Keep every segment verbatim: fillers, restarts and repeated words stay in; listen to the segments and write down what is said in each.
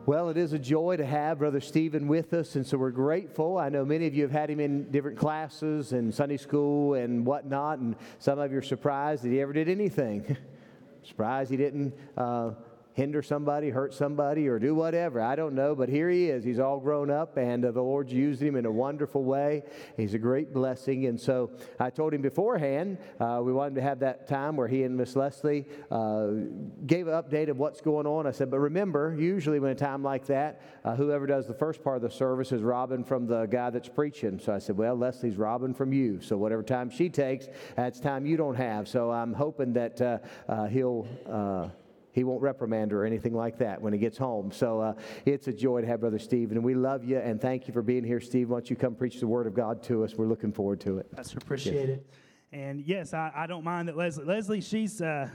Well, it is a joy to have Brother Stephen with us, and so we're grateful. I know many of you have had him in different classes and Sunday school and whatnot, and some of you are surprised that he ever did anything. Surprised he didn't uh, hinder somebody, hurt somebody, or do whatever. I don't know, but here he is. He's all grown up, and uh, the Lord's used him in a wonderful way. He's a great blessing, and so I told him beforehand uh, we wanted to have that time where he and Miss Leslie uh, gave an update of what's going on. I said, but remember, usually when a time like that, uh, whoever does the first part of the service is robbing from the guy that's preaching. So I said, well, Leslie's robbing from you, so whatever time she takes, that's time you don't have. So I'm hoping that uh, uh, he'll... Uh, He won't reprimand her or anything like that when he gets home. So uh, it's a joy to have Brother Stephen. And we love you, and thank you for being here, Steve. Why don't you come preach the Word of God to us? We're looking forward to it. Pastor, appreciate yes. it. And yes, I, I don't mind that Leslie. Leslie, she's uh,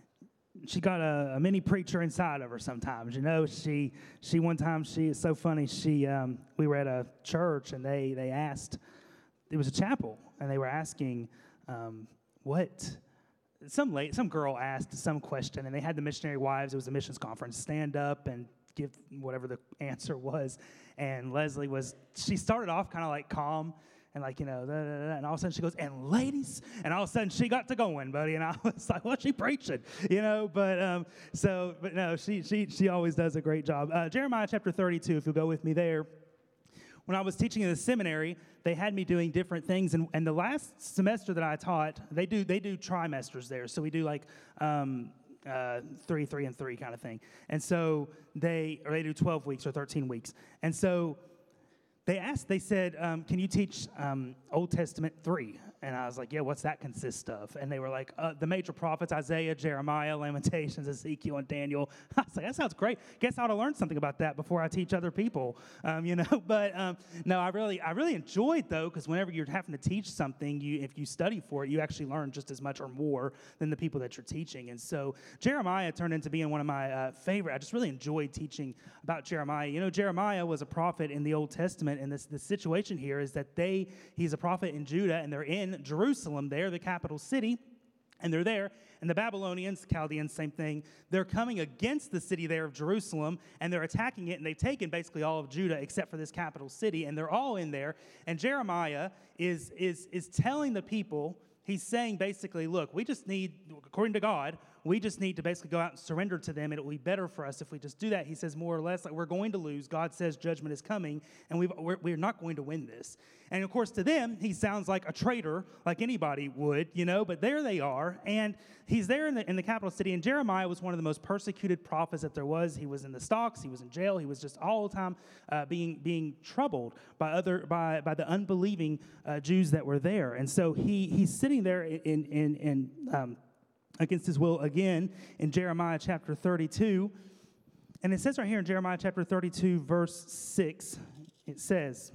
she got a, a mini preacher inside of her sometimes. You know, she she one time she is so funny. She um, we were at a church and they they asked, it was a chapel, and they were asking um, what. Some late, some girl asked some question, and they had the missionary wives. It was a missions conference. Stand up and give whatever the answer was. And Leslie was. She started off kind of like calm and like you know, da, da, da, and all of a sudden she goes, "And ladies," and all of a sudden she got to going, buddy. And I was like, "What's she preaching?" You know. But um, so, but no, she she she always does a great job. Uh, Jeremiah chapter thirty-two. If you'll go with me there. When I was teaching in the seminary, they had me doing different things, and, and the last semester that I taught, they do they do trimesters there, so we do like um, uh, three, three, and three kind of thing, and so they or they do twelve weeks or thirteen weeks, and so they asked, they said, um, "Can you teach um, Old Testament three?" And I was like, yeah, what's that consist of? And they were like, uh, the major prophets, Isaiah, Jeremiah, Lamentations, Ezekiel, and Daniel. I was like, that sounds great. Guess I ought to learn something about that before I teach other people, um, you know. But um, no, I really I really enjoyed, though, because whenever you're having to teach something, you if you study for it, you actually learn just as much or more than the people that you're teaching. And so Jeremiah turned into being one of my uh, favorite. I just really enjoyed teaching about Jeremiah. You know, Jeremiah was a prophet in the Old Testament, and this the situation here is that they he's a prophet in Judah, and they're in Jerusalem there, the capital city, and they're there, and the Babylonians, Chaldeans, same thing, they're coming against the city there of Jerusalem, and they're attacking it, and they've taken basically all of Judah except for this capital city, and they're all in there, and Jeremiah is is is telling the people, he's saying basically, look, we just need, according to God, we just need to basically go out and surrender to them, and it will be better for us if we just do that. He says more or less, like we're going to lose. God says judgment is coming, and we've, we're, we're not going to win this. And, of course, to them, he sounds like a traitor, like anybody would, you know, but there they are. And he's there in the, in the capital city, and Jeremiah was one of the most persecuted prophets that there was. He was in the stocks. He was in jail. He was just all the time uh, being being troubled by other by by the unbelieving uh, Jews that were there. And so he he's sitting there in in in um, against his will again in Jeremiah chapter thirty-two. And it says right here in Jeremiah chapter thirty-two, verse six, it says,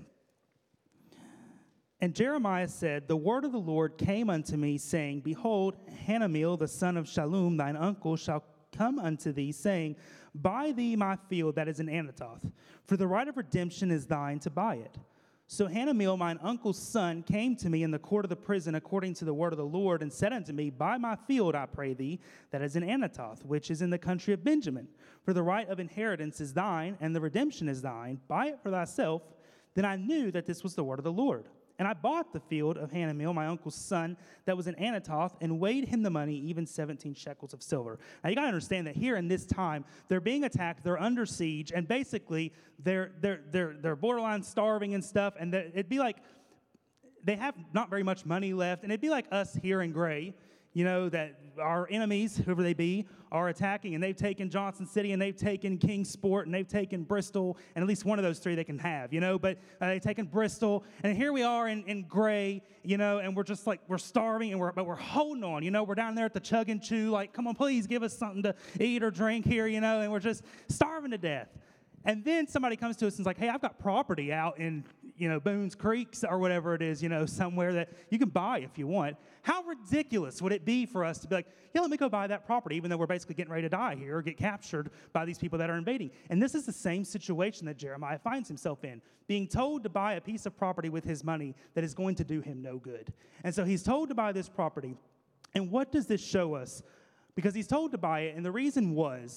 "And Jeremiah said, The word of the Lord came unto me, saying, Behold, Hanameel, the son of Shallum, thine uncle, shall come unto thee, saying, Buy thee my field that is in Anathoth, for the right of redemption is thine to buy it. So Hanameel, mine uncle's son, came to me in the court of the prison according to the word of the Lord, and said unto me, Buy my field, I pray thee, that is in Anathoth, which is in the country of Benjamin. For the right of inheritance is thine, and the redemption is thine. Buy it for thyself. Then I knew that this was the word of the Lord. And I bought the field of Hanameel, my uncle's son, that was in Anathoth, and weighed him the money, even seventeen shekels of silver." Now, you got to understand that here in this time, they're being attacked, they're under siege, and basically, they're they're they're they're borderline starving and stuff, and it'd be like, they have not very much money left, and it'd be like us here in Gray, you know, that our enemies, whoever they be, are attacking, and they've taken Johnson City, and they've taken Kingsport, and they've taken Bristol, and at least one of those three they can have, you know, but uh, they've taken Bristol, and here we are in, in Gray, you know, and we're just like, we're starving, and we're, but we're holding on, you know, we're down there at the Chug and Chew, like, come on, please give us something to eat or drink here, you know, and we're just starving to death. And then somebody comes to us and is like, hey, I've got property out in, you know, Boone's Creeks or whatever it is, you know, somewhere that you can buy if you want. How ridiculous would it be for us to be like, yeah, let me go buy that property, even though we're basically getting ready to die here or get captured by these people that are invading. And this is the same situation that Jeremiah finds himself in, being told to buy a piece of property with his money that is going to do him no good. And so he's told to buy this property. And what does this show us? Because he's told to buy it, and the reason was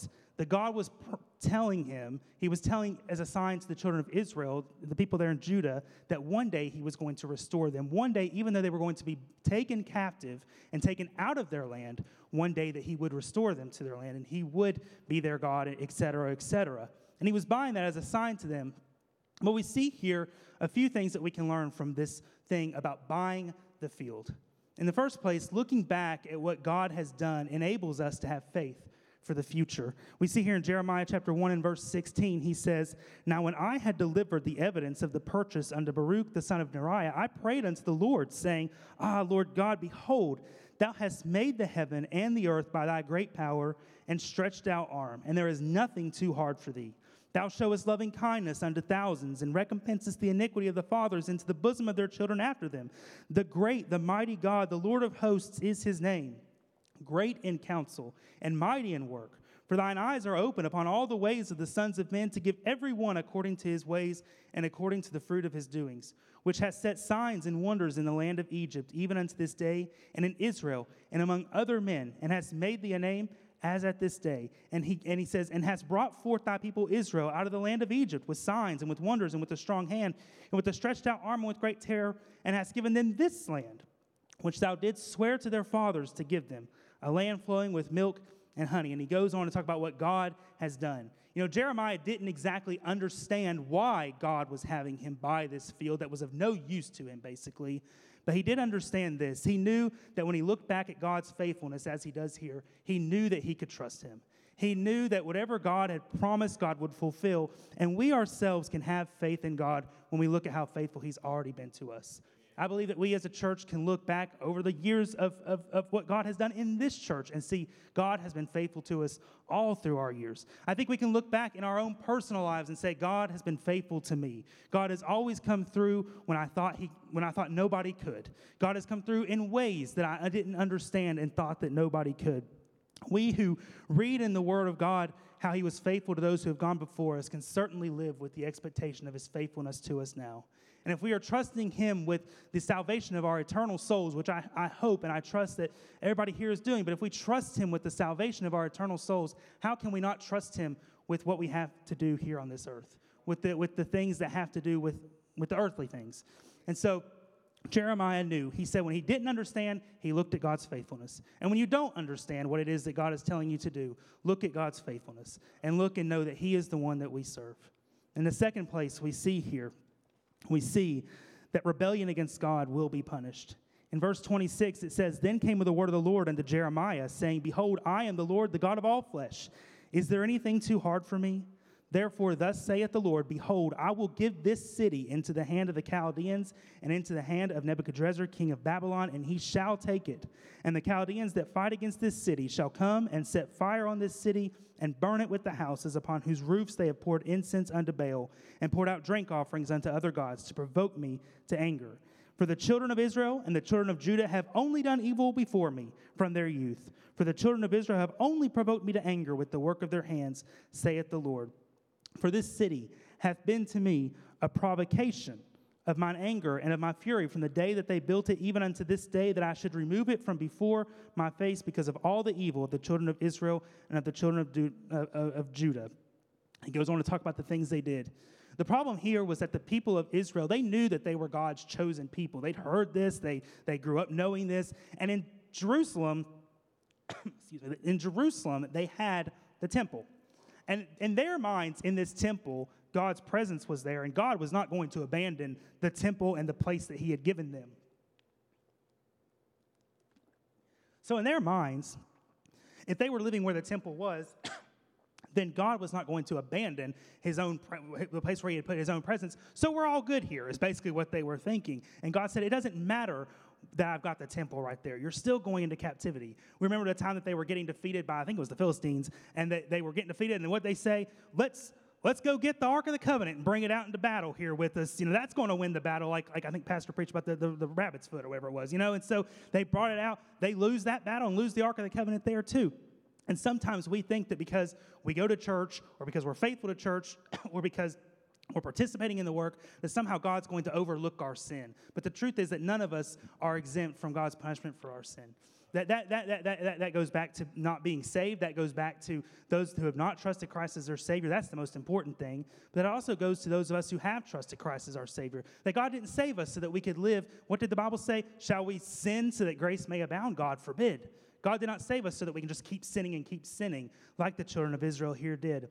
that God was pr- telling him, he was telling as a sign to the children of Israel, the people there in Judah, that one day he was going to restore them. One day, even though they were going to be taken captive and taken out of their land, one day that he would restore them to their land, and he would be their God, et cetera, et cetera. And he was buying that as a sign to them. But we see here a few things that we can learn from this thing about buying the field. In the first place, looking back at what God has done enables us to have faith for the future. We see here in Jeremiah chapter one and verse sixteen, he says, "Now when I had delivered the evidence of the purchase unto Baruch the son of Neriah, I prayed unto the Lord, saying, Ah, Lord God, behold, thou hast made the heaven and the earth by thy great power and stretched out arm, and there is nothing too hard for thee. Thou showest loving kindness unto thousands, and recompensest the iniquity of the fathers into the bosom of their children after them. The great, the mighty God, the Lord of hosts is his name. Great in counsel, and mighty in work. For thine eyes are open upon all the ways of the sons of men, to give every one according to his ways, and according to the fruit of his doings, which has set signs and wonders in the land of Egypt, even unto this day, and in Israel, and among other men, and has made thee a name as at this day. And he and he says, and hast brought forth thy people Israel out of the land of Egypt with signs and with wonders and with a strong hand, and with a stretched out arm and with great terror, and hast given them this land, which thou didst swear to their fathers to give them, a land flowing with milk and honey." And he goes on to talk about what God has done. You know, Jeremiah didn't exactly understand why God was having him buy this field that was of no use to him, basically. But he did understand this. He knew that when he looked back at God's faithfulness, as he does here, he knew that he could trust him. He knew that whatever God had promised, God would fulfill. And we ourselves can have faith in God when we look at how faithful he's already been to us. I believe that we as a church can look back over the years of, of, of what God has done in this church and see God has been faithful to us all through our years. I think we can look back in our own personal lives and say, God has been faithful to me. God has always come through when I thought he, when I thought nobody could. God has come through in ways that I, I didn't understand and thought that nobody could. We who read in the Word of God how he was faithful to those who have gone before us can certainly live with the expectation of his faithfulness to us now. And if we are trusting him with the salvation of our eternal souls, which I, I hope and I trust that everybody here is doing, but if we trust him with the salvation of our eternal souls, how can we not trust him with what we have to do here on this earth, with the, with the things that have to do with, with the earthly things? And so Jeremiah knew. He said when he didn't understand, he looked at God's faithfulness. And when you don't understand what it is that God is telling you to do, look at God's faithfulness and look and know that he is the one that we serve. In the second place, we see here, we see that rebellion against God will be punished. In verse twenty-six, it says, "Then came the word of the Lord unto Jeremiah, saying, Behold, I am the Lord, the God of all flesh. Is there anything too hard for me? Therefore, thus saith the Lord, Behold, I will give this city into the hand of the Chaldeans and into the hand of Nebuchadrezzar, king of Babylon, and he shall take it. And the Chaldeans that fight against this city shall come and set fire on this city and burn it with the houses upon whose roofs they have poured incense unto Baal and poured out drink offerings unto other gods to provoke me to anger. For the children of Israel and the children of Judah have only done evil before me from their youth. For the children of Israel have only provoked me to anger with the work of their hands, saith the Lord. For this city hath been to me a provocation of mine anger and of my fury from the day that they built it, even unto this day, that I should remove it from before my face because of all the evil of the children of Israel and of the children of, Du- uh, of Judah." He goes on to talk about the things they did. The problem here was that the people of Israel, they knew that they were God's chosen people. They'd heard this. They, they grew up knowing this. And in Jerusalem, excuse me, in Jerusalem, they had the temple. And in their minds, in this temple, God's presence was there, and God was not going to abandon the temple and the place that he had given them. So in their minds, if they were living where the temple was, then God was not going to abandon his own, the place where he had put his own presence. So we're all good here, is basically what they were thinking. And God said, it doesn't matter that I've got the temple right there. You're still going into captivity. We remember the time that they were getting defeated by, I think it was the Philistines, and they, they were getting defeated, and what they say, let's let's go get the Ark of the Covenant and bring it out into battle here with us. You know, that's going to win the battle, like, like I think Pastor preached about the, the, the rabbit's foot or whatever it was, you know, and so they brought it out. They lose that battle and lose the Ark of the Covenant there too. And sometimes we think that because we go to church or because we're faithful to church or because we're participating in the work, that somehow God's going to overlook our sin. But the truth is that none of us are exempt from God's punishment for our sin. That, that, that, that, that, that goes back to not being saved. That goes back to those who have not trusted Christ as their Savior. That's the most important thing. But it also goes to those of us who have trusted Christ as our Savior. That God didn't save us so that we could live. What did the Bible say? Shall we sin so that grace may abound? God forbid. God did not save us so that we can just keep sinning and keep sinning like the children of Israel here did.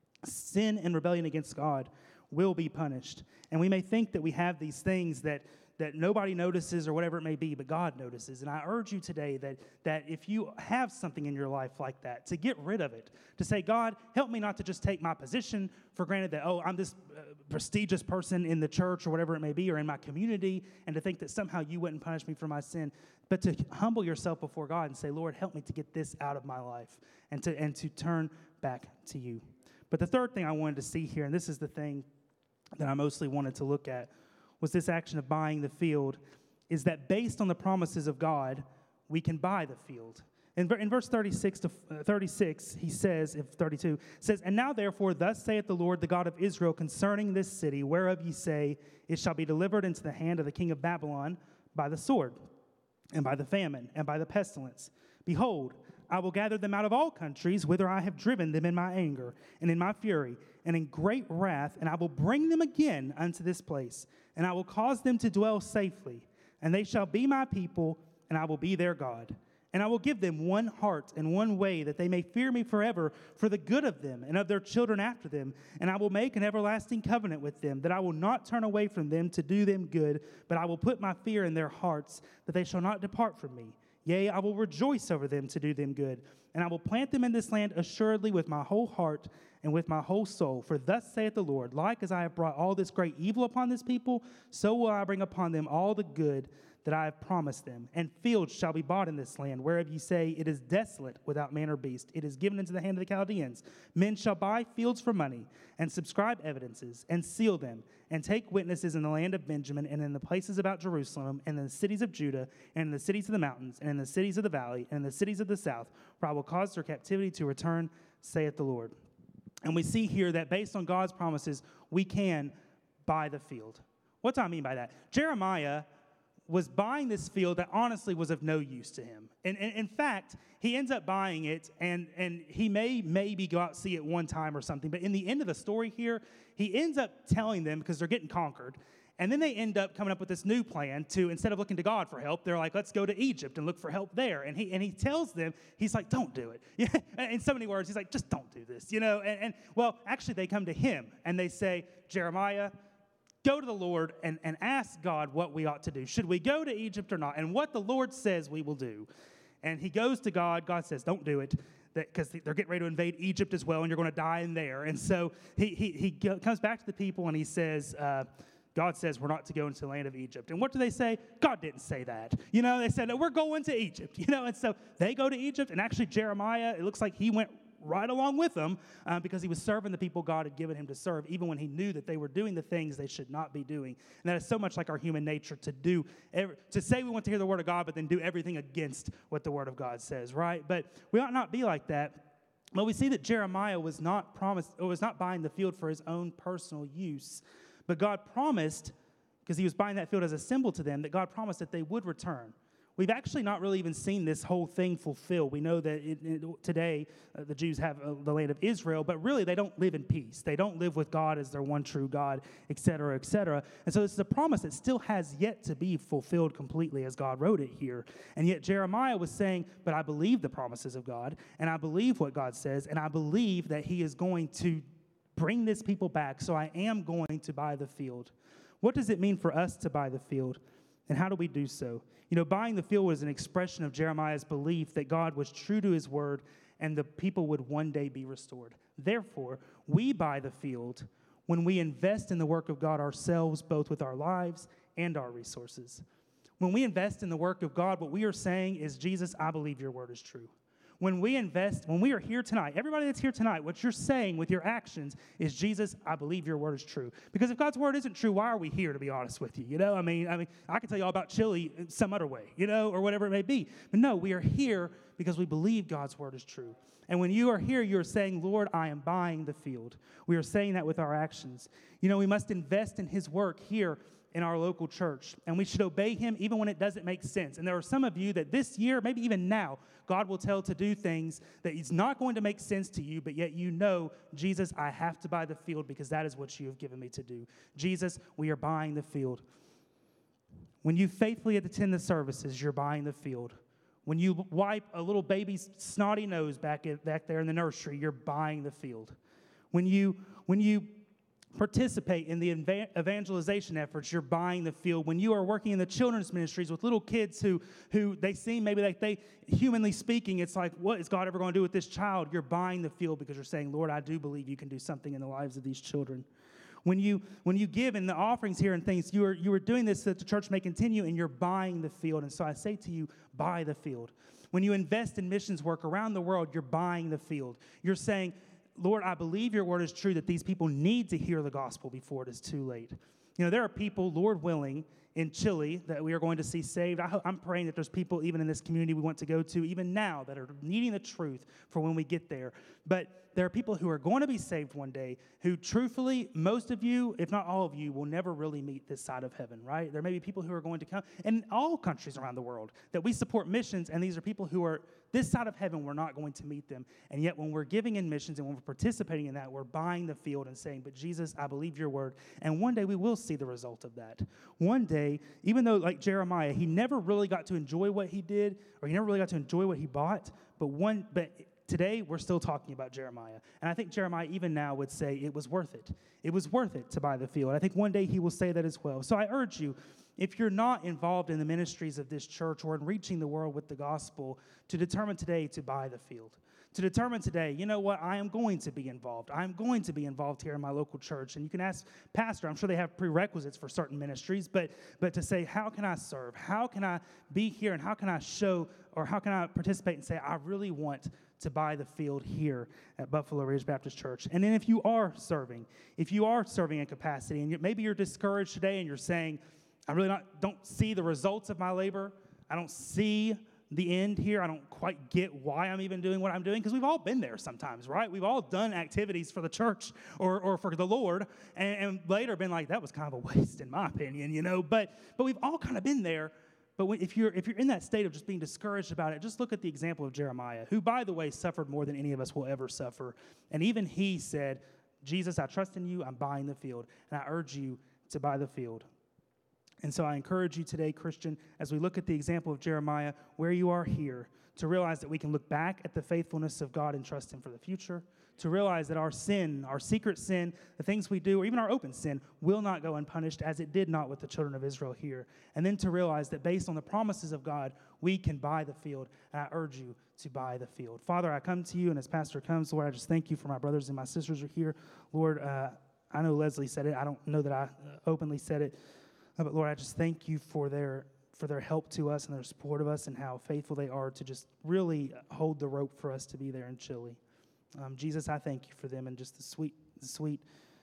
Sin and rebellion against God will be punished. And we may think that we have these things that that nobody notices or whatever it may be, but God notices. And I urge you today that, that if you have something in your life like that, to get rid of it. To say, God, help me not to just take my position for granted that, oh, I'm this uh, prestigious person in the church or whatever it may be or in my community, and to think that somehow you wouldn't punish me for my sin, but to humble yourself before God and say, Lord, help me to get this out of my life and to, and to turn back to you. But the third thing I wanted to see here, and this is the thing that I mostly wanted to look at, was this action of buying the field, is that based on the promises of God, we can buy the field. In, in verse thirty-six to thirty-six, he says, if thirty-two, says, And now therefore, thus saith the Lord, the God of Israel, concerning this city, whereof ye say, It shall be delivered into the hand of the king of Babylon by the sword, and by the famine, and by the pestilence. Behold, I will gather them out of all countries, whither I have driven them in my anger, and in my fury, and in great wrath, and I will bring them again unto this place, and I will cause them to dwell safely, and they shall be my people, and I will be their God. And I will give them one heart and one way, that they may fear me forever for the good of them and of their children after them. And I will make an everlasting covenant with them, that I will not turn away from them to do them good, but I will put my fear in their hearts, that they shall not depart from me. Yea, I will rejoice over them to do them good. And I will plant them in this land assuredly with my whole heart and with my whole soul. For thus saith the Lord, like as I have brought all this great evil upon this people, so will I bring upon them all the good that I have promised them. And fields shall be bought in this land, whereof ye say, It is desolate without man or beast. It is given into the hand of the Chaldeans. Men shall buy fields for money, and subscribe evidences, and seal them, and take witnesses in the land of Benjamin, and in the places about Jerusalem, and in the cities of Judah, and in the cities of the mountains, and in the cities of the valley, and in the cities of the south, for I will cause their captivity to return, saith the Lord. And we see here that based on God's promises, we can buy the field. What do I mean by that? Jeremiah was buying this field that honestly was of no use to him. And, and in fact, he ends up buying it, and, and he may maybe go out see it one time or something, but in the end of the story here, he ends up telling them, because they're getting conquered, and then they end up coming up with this new plan to, instead of looking to God for help, they're like, let's go to Egypt and look for help there. And he and he tells them, he's like, don't do it. Yeah, in so many words, he's like, just don't do this, you know. And, and well, actually, they come to him, and they say, Jeremiah, go to the Lord and, and ask God what we ought to do. Should we go to Egypt or not? And what the Lord says we will do. And he goes to God. God says, don't do it, because they're getting ready to invade Egypt as well, and you're going to die in there. And so he he, he go, comes back to the people, and he says, uh, God says we're not to go into the land of Egypt. And what do they say? God didn't say that. You know, they said, no, we're going to Egypt. You know, and so they go to Egypt, and actually Jeremiah, it looks like he went right along with them uh, because he was serving the people God had given him to serve, even when he knew that they were doing the things they should not be doing. And that is so much like our human nature, to do every, to say we want to hear the word of God, but then do everything against what the word of God says, right? But we ought not be like that. But we see that Jeremiah was not promised, or was not buying the field for his own personal use, but God promised, because he was buying that field as a symbol to them, that God promised that they would return. We've actually not really even seen this whole thing fulfilled. We know that it, it, today uh, the Jews have uh, the land of Israel, but really they don't live in peace. They don't live with God as their one true God, et cetera, et cetera. And so this is a promise that still has yet to be fulfilled completely as God wrote it here. And yet Jeremiah was saying, but I believe the promises of God, and I believe what God says, and I believe that he is going to bring this people back, so I am going to buy the field. What does it mean for us to buy the field, and how do we do so? You know, buying the field was an expression of Jeremiah's belief that God was true to his word and the people would one day be restored. Therefore, we buy the field when we invest in the work of God ourselves, both with our lives and our resources. When we invest in the work of God, what we are saying is, Jesus, I believe your word is true. When we invest, when we are here tonight, everybody that's here tonight, what you're saying with your actions is, Jesus, I believe your word is true. Because if God's word isn't true, why are we here, to be honest with you? You know, I mean, I mean, I can tell you all about chili in some other way, you know, or whatever it may be. But no, we are here because we believe God's word is true. And when you are here, you're saying, Lord, I am buying the field. We are saying that with our actions. You know, we must invest in his work here in our local church, and we should obey him even when it doesn't make sense. And there are some of you that this year, maybe even now, God will tell to do things that he's not going to make sense to you, but yet you know, Jesus, I have to buy the field because that is what you have given me to do. Jesus, we are buying the field. When you faithfully attend the services, you're buying the field. When you wipe a little baby's snotty nose back, at, back there in the nursery, you're buying the field. When you, when you participate in the evangelization efforts, you're buying the field. When you are working in the children's ministries with little kids who, who they seem maybe like they, humanly speaking, it's like, what is God ever going to do with this child? You're buying the field because you're saying, Lord, I do believe you can do something in the lives of these children. When you when you give in the offerings here and things, you are you are doing this so that the church may continue, and you're buying the field. And so I say to you, buy the field. When you invest in missions work around the world, you're buying the field. You're saying, Lord, I believe your word is true, that these people need to hear the gospel before it is too late. You know, there are people, Lord willing, in Chile that we are going to see saved. I ho- I'm praying that there's people even in this community we want to go to, even now, that are needing the truth for when we get there. But there are people who are going to be saved one day who, truthfully, most of you, if not all of you, will never really meet this side of heaven, right? There may be people who are going to come in all countries around the world that we support missions, and these are people who are this side of heaven, we're not going to meet them. And yet when we're giving in missions and when we're participating in that, we're buying the field and saying, but Jesus, I believe your word. And one day we will see the result of that. One day, even though like Jeremiah, he never really got to enjoy what he did, or he never really got to enjoy what he bought, but one, but today we're still talking about Jeremiah. And I think Jeremiah even now would say it was worth it. It was worth it to buy the field. I think one day he will say that as well. So I urge you, if you're not involved in the ministries of this church or in reaching the world with the gospel, to determine today to buy the field. To determine today, you know what, I am going to be involved. I'm going to be involved here in my local church. And you can ask Pastor, I'm sure they have prerequisites for certain ministries, but, but to say, how can I serve? How can I be here? And how can I show, or how can I participate and say, I really want to buy the field here at Buffalo Ridge Baptist Church. And then if you are serving, if you are serving in capacity, and you, maybe you're discouraged today and you're saying, I really not, don't see the results of my labor. I don't see the end here. I don't quite get why I'm even doing what I'm doing, because we've all been there sometimes, right? We've all done activities for the church or, or for the Lord, and, and later been like, that was kind of a waste in my opinion, you know, but but we've all kind of been there. But when, if you're if you're in that state of just being discouraged about it, just look at the example of Jeremiah, who, by the way, suffered more than any of us will ever suffer. And even he said, Jesus, I trust in you, I'm buying the field, and I urge you to buy the field. And so I encourage you today, Christian, as we look at the example of Jeremiah, where you are here, to realize that we can look back at the faithfulness of God and trust him for the future, to realize that our sin, our secret sin, the things we do, or even our open sin, will not go unpunished, as it did not with the children of Israel here. And then to realize that based on the promises of God, we can buy the field, and I urge you to buy the field. Father, I come to you, and as Pastor comes, Lord, I just thank you for my brothers and my sisters who are here. Lord, uh, I know Leslie said it. I don't know that I openly said it. But Lord, I just thank you for their for their help to us and their support of us and how faithful they are to just really hold the rope for us to be there in Chile. Um, Jesus, I thank you for them and just the sweet, the sweet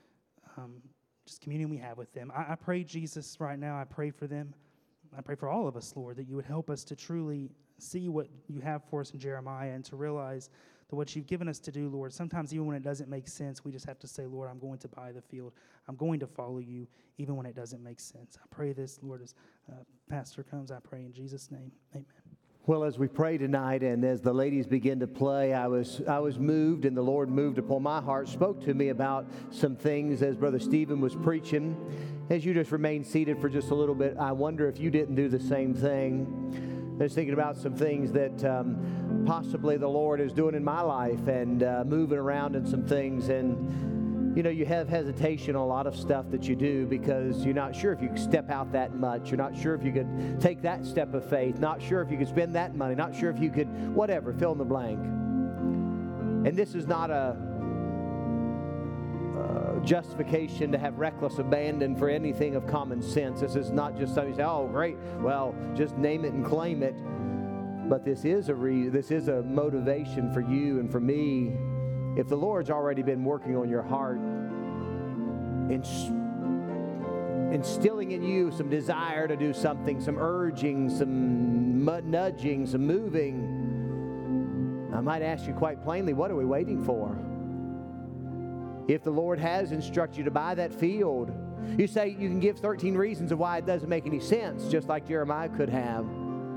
um, just communion we have with them. I, I pray, Jesus, right now, I pray for them. I pray for all of us, Lord, that you would help us to truly see what you have for us in Jeremiah and to realize that what you've given us to do, Lord, sometimes even when it doesn't make sense, we just have to say, Lord, I'm going to buy the field. I'm going to follow you even when it doesn't make sense. I pray this, Lord, as uh, Pastor comes, I pray in Jesus' name. Amen. Well, as we pray tonight and as the ladies begin to play, I was I was moved, and the Lord moved upon my heart, spoke to me about some things as Brother Stephen was preaching. As you just remain seated for just a little bit, I wonder if you didn't do the same thing. I was thinking about some things that um, possibly the Lord is doing in my life and uh, moving around in some things. And, you know, you have hesitation on a lot of stuff that you do because you're not sure if you can step out that much. You're not sure if you could take that step of faith. Not sure if you could spend that money. Not sure if you could, whatever, fill in the blank. And this is not a uh, justification to have reckless abandon for anything of common sense. This is not just something you say, oh, great, well, just name it and claim it. But this is a re- this is a motivation for you and for me. If the Lord's already been working on your heart, instilling in you some desire to do something, some urging, some nudging, some moving, I might ask you quite plainly, what are we waiting for? If the Lord has instructed you to buy that field, you say you can give thirteen reasons of why it doesn't make any sense, just like Jeremiah could have.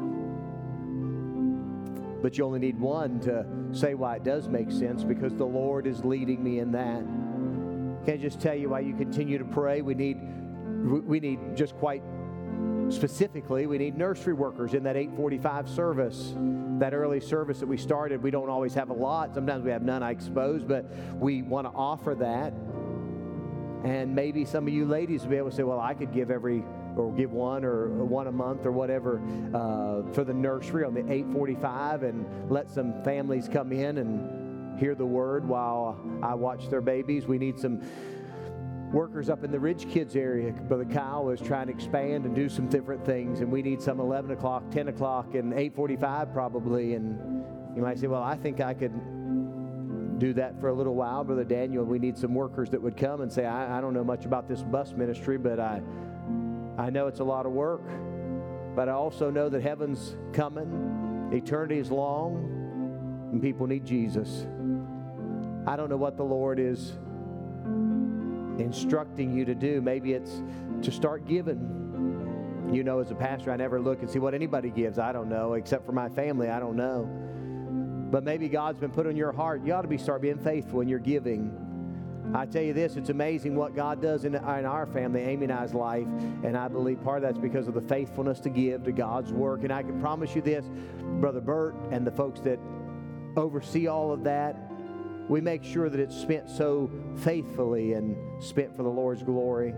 But you only need one to say why it does make sense, because the Lord is leading me in that. Can I just tell you why you continue to pray? We need, we need just quite specifically, we need nursery workers in that eight forty-five service. That early service that we started, we don't always have a lot. Sometimes we have none, I suppose, but we want to offer that. And maybe some of you ladies will be able to say, well, I could give every, or give one or one a month or whatever uh, for the nursery on the eight forty-five, and let some families come in and hear the word while I watch their babies. We need some workers up in the Ridge Kids area. Brother Kyle is trying to expand and do some different things, and we need some eleven o'clock, ten o'clock, and eight forty-five probably. And you might say, well, I think I could do that for a little while, Brother Daniel. We need some workers that would come and say, I, I don't know much about this bus ministry, but I, I know it's a lot of work, but I also know that heaven's coming, eternity is long, and people need Jesus. I don't know what the Lord is instructing you to do. Maybe it's to start giving. You know, as a pastor, I never look and see what anybody gives. I don't know, except for my family. I don't know. But maybe God's been put on your heart. You ought to be start being faithful in your giving. I tell you this, it's amazing what God does in, in our family, Amy and I's life, and I believe part of that's because of the faithfulness to give to God's work. And I can promise you this, Brother Bert and the folks that oversee all of that, we make sure that it's spent so faithfully and spent for the Lord's glory.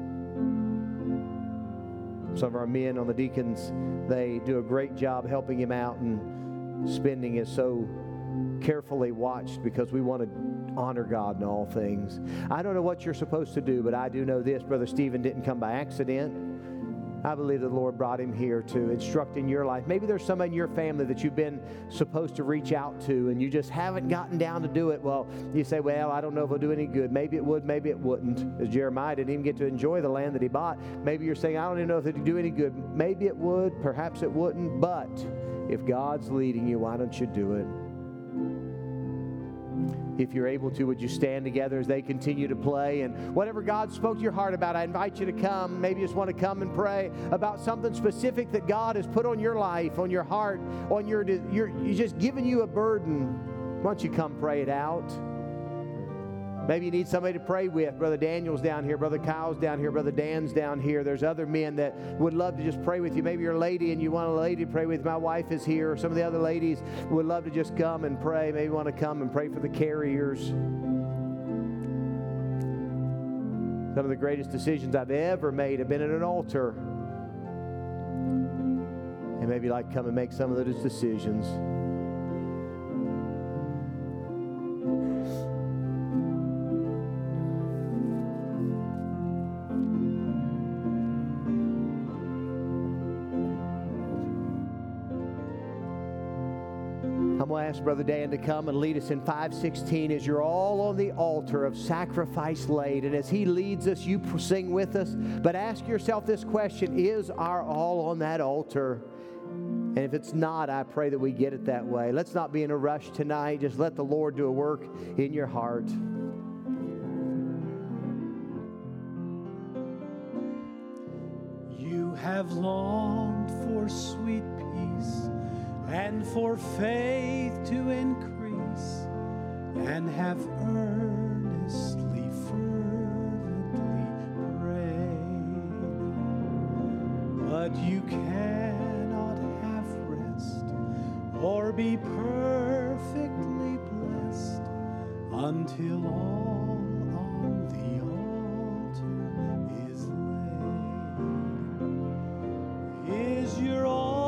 Some of our men on the deacons, they do a great job helping him out, and spending is so carefully watched because we want to honor God in all things. I don't know what you're supposed to do, but I do know this. Brother Stephen didn't come by accident. I believe the Lord brought him here to instruct in your life. Maybe there's somebody in your family that you've been supposed to reach out to and you just haven't gotten down to do it. Well, you say, well, I don't know if it'll do any good. Maybe it would, maybe it wouldn't. As Jeremiah didn't even get to enjoy the land that he bought. Maybe you're saying, I don't even know if it'd do any good. Maybe it would, perhaps it wouldn't. But if God's leading you, why don't you do it? If you're able to, would you stand together as they continue to play? And whatever God spoke to your heart about, I invite you to come. Maybe you just want to come and pray about something specific that God has put on your life, on your heart, on your, your He's just given you a burden. Why don't you come pray it out? Maybe you need somebody to pray with. Brother Daniel's down here. Brother Kyle's down here. Brother Dan's down here. There's other men that would love to just pray with you. Maybe you're a lady and you want a lady to pray with. My wife is here. Or some of the other ladies would love to just come and pray. Maybe want to come and pray for the carriers. Some of the greatest decisions I've ever made have been at an altar. And maybe you'd like to come and make some of those decisions. I'm going to ask Brother Dan to come and lead us in five sixteen as you're all on the altar of sacrifice laid. And as he leads us, you sing with us. But ask yourself this question, is our all on that altar? And if it's not, I pray that we get it that way. Let's not be in a rush tonight. Just let the Lord do a work in your heart. You have longed for sweet peace and for faith to increase, and have earnestly, fervently prayed. But you cannot have rest or be perfectly blessed until all on the altar is laid. Is your all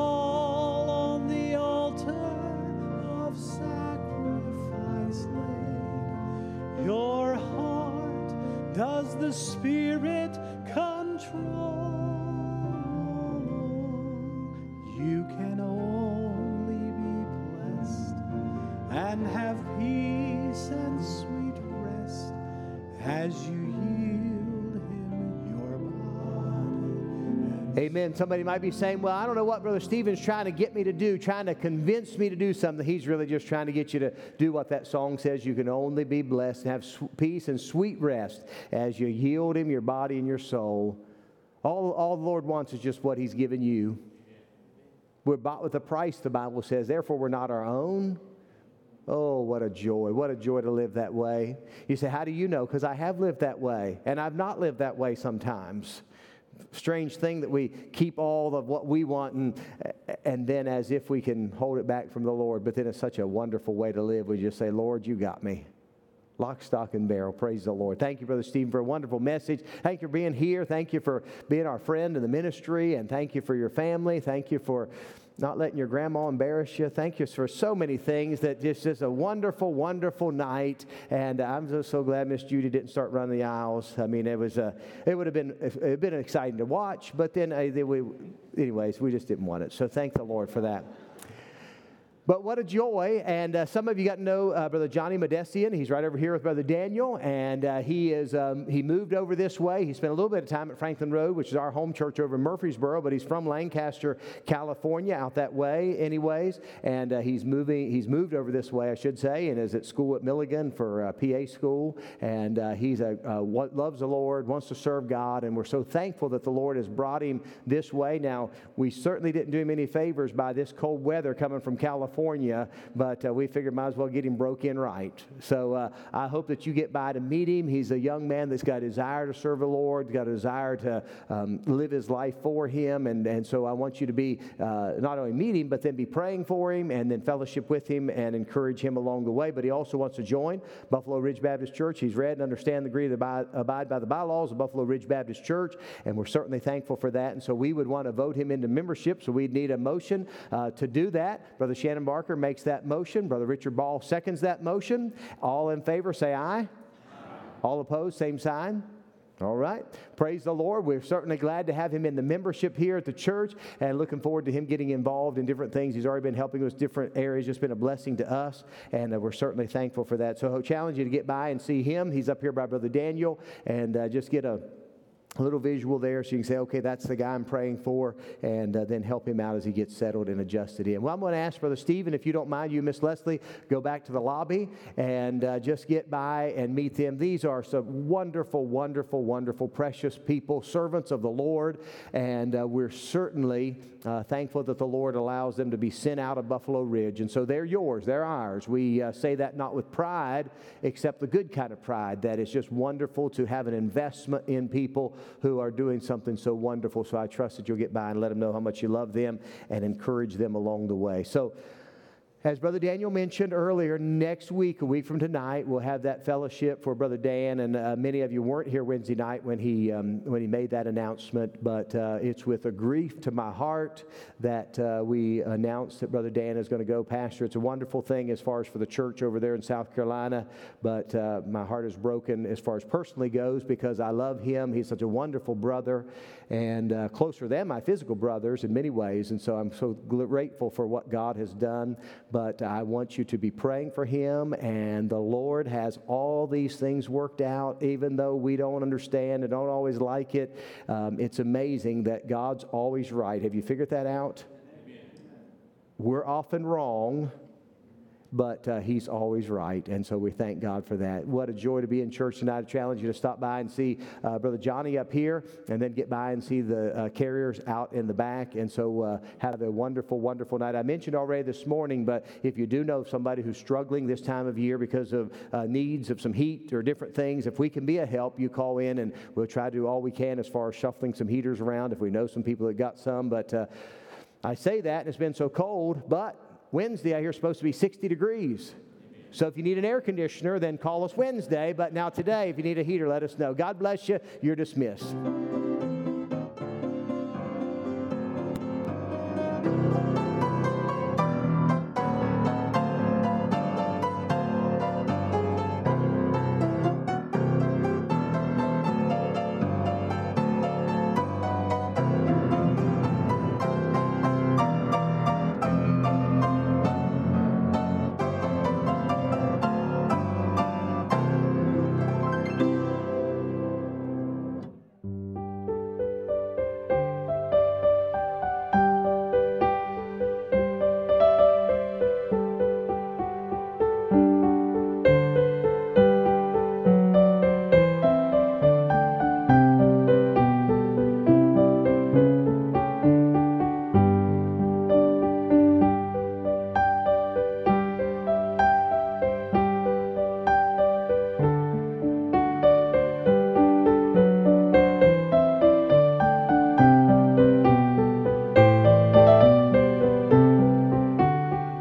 your heart, does the Spirit control? You can only be blessed and have peace and sweet rest as you yield Him your body and Amen. Somebody might be saying, well, I don't know what Brother Stephen's trying to get me to do, trying to convince me to do something. He's really just trying to get you to do what that song says. You can only be blessed and have peace and sweet rest as you yield Him your body and your soul. All, all the Lord wants is just what He's given you. We're bought with a price, the Bible says. Therefore, we're not our own. Oh, what a joy. What a joy to live that way. You say, how do you know? Because I have lived that way, and I've not lived that way sometimes. Strange thing that we keep all of what we want and, and then as if we can hold it back from the Lord. But then it's such a wonderful way to live. We just say, Lord, you got me. Lock, stock, and barrel. Praise the Lord. Thank you, Brother Stephen, for a wonderful message. Thank you for being here. Thank you for being our friend in the ministry. And thank you for your family. Thank you for not letting your grandma embarrass you. Thank you for so many things. That just is a wonderful, wonderful night. And I'm just so glad Miss Judy didn't start running the aisles. I mean, it was uh, it would have been it would have been exciting to watch. But then, uh, we, anyways, we just didn't want it. So thank the Lord for that. But what a joy, and uh, some of you got to know uh, Brother Johnny Modestian. He's right over here with Brother Daniel, and uh, he is um, he moved over this way. He spent a little bit of time at Franklin Road, which is our home church over in Murfreesboro, but he's from Lancaster, California, out that way anyways, and uh, he's moving. He's moved over this way, I should say, and is at school at Milligan for uh, P A school, and uh, he's a uh, loves the Lord, wants to serve God, and we're so thankful that the Lord has brought him this way. Now, we certainly didn't do him any favors by this cold weather coming from California. California, but uh, we figured might as well get him broke in right. So uh, I hope that you get by to meet him. He's a young man that's got a desire to serve the Lord, got a desire to um, live his life for Him, and, and so I want you to be uh, not only meet him, but then be praying for him, and then fellowship with him and encourage him along the way. But he also wants to join Buffalo Ridge Baptist Church. He's read and understand the agree to abide, abide by the bylaws of Buffalo Ridge Baptist Church, and we're certainly thankful for that. And so we would want to vote him into membership, so we'd need a motion uh, to do that. Brother Shannon Barker makes that motion. Brother Richard Ball seconds that motion. All in favor, say aye. Aye. All opposed, same sign. All right. Praise the Lord. We're certainly glad to have him in the membership here at the church and looking forward to him getting involved in different things. He's already been helping us different areas, just been a blessing to us, and uh, we're certainly thankful for that. So I challenge you to get by and see him. He's up here by Brother Daniel, and uh, just get a A little visual there so you can say, okay, that's the guy I'm praying for, and uh, then help him out as he gets settled and adjusted in. Well, I'm going to ask Brother Stephen, if you don't mind, you, Miss Leslie, go back to the lobby and uh, just get by and meet them. These are some wonderful, wonderful, wonderful, precious people, servants of the Lord, and uh, we're certainly uh, thankful that the Lord allows them to be sent out of Buffalo Ridge, and so they're yours, they're ours. We uh, say that not with pride, except the good kind of pride, that it's just wonderful to have an investment in people who are doing something so wonderful. So I trust that you'll get by and let them know how much you love them and encourage them along the way. So as Brother Daniel mentioned earlier, next week, a week from tonight, we'll have that fellowship for Brother Dan. And uh, many of you weren't here Wednesday night when he um, when he made that announcement. But uh, it's with a grief to my heart that uh, we announced that Brother Dan is going to go pastor. It's a wonderful thing as far as for the church over there in South Carolina. But uh, my heart is broken as far as personally goes because I love him. He's such a wonderful brother and uh, closer than my physical brothers in many ways. And so I'm so grateful for what God has done. But I want you to be praying for him, and the Lord has all these things worked out, even though we don't understand and don't always like it. Um, it's amazing that God's always right. Have you figured that out? Amen. We're often wrong, but uh, he's always right, and so we thank God for that. What a joy to be in church tonight. I challenge you to stop by and see uh, Brother Johnny up here, and then get by and see the uh, carriers out in the back, and so uh, have a wonderful, wonderful night. I mentioned already this morning, but if you do know somebody who's struggling this time of year because of uh, needs of some heat or different things, if we can be a help, you call in, and we'll try to do all we can as far as shuffling some heaters around if we know some people that got some, but uh, I say that, and it's been so cold, but Wednesday, I hear, is supposed to be sixty degrees. So if you need an air conditioner, then call us Wednesday. But now today, if you need a heater, let us know. God bless you. You're dismissed.